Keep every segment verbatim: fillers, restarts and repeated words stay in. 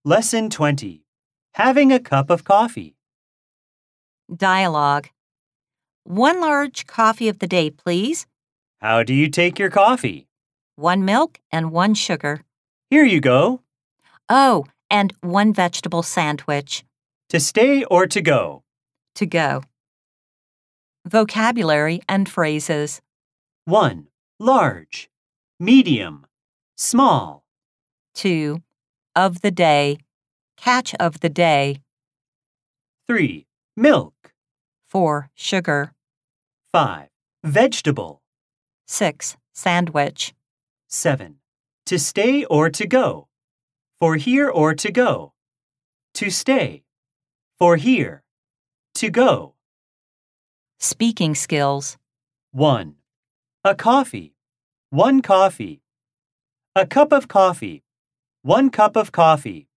Lesson twenty. Having a cup of coffee. Dialogue. One large coffee of the day, please. How do you take your coffee? One milk and one sugar. Here you go. Oh, and one vegetable sandwich. To stay or to go? To go. Vocabulary and phrases. one. Large, medium, small. two. Of the day. Catch of the day. three. Milk. four. Sugar. five. Vegetable. six. Sandwich. seven. To stay or to go? For here or to go? To stay. For here. To go. Speaking skills. one. A coffee. One coffee. A cup of coffee. One cup of coffee.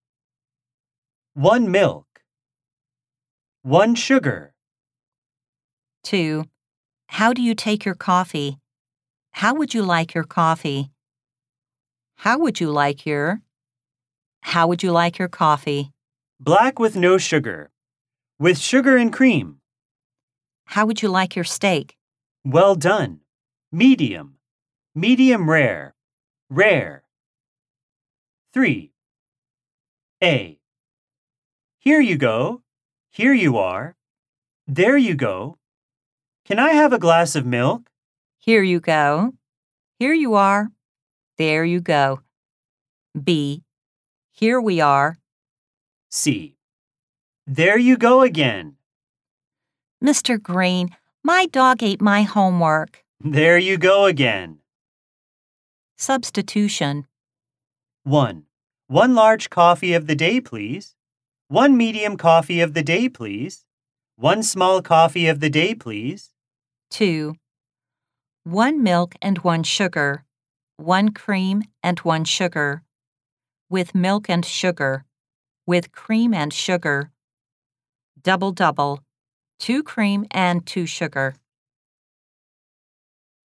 One milk. One sugar. two. How do you take your coffee? How would you like your coffee? How would you like your? How would you like your coffee? Black with no sugar. With sugar and cream. How would you like your steak? Well done. Medium. Medium rare. Rare. three. A. Here you go. Here you are. There you go. Can I have a glass of milk? Here you go. Here you are. There you go. B. Here we are. C. There you go again. Mister Green, my dog ate my homework. There you go again. Substitution. one. One large coffee of the day, please. One medium coffee of the day, please. One small coffee of the day, please. two. One milk and one sugar. One cream and one sugar. With milk and sugar. With cream and sugar. Double double. Two cream and two sugar.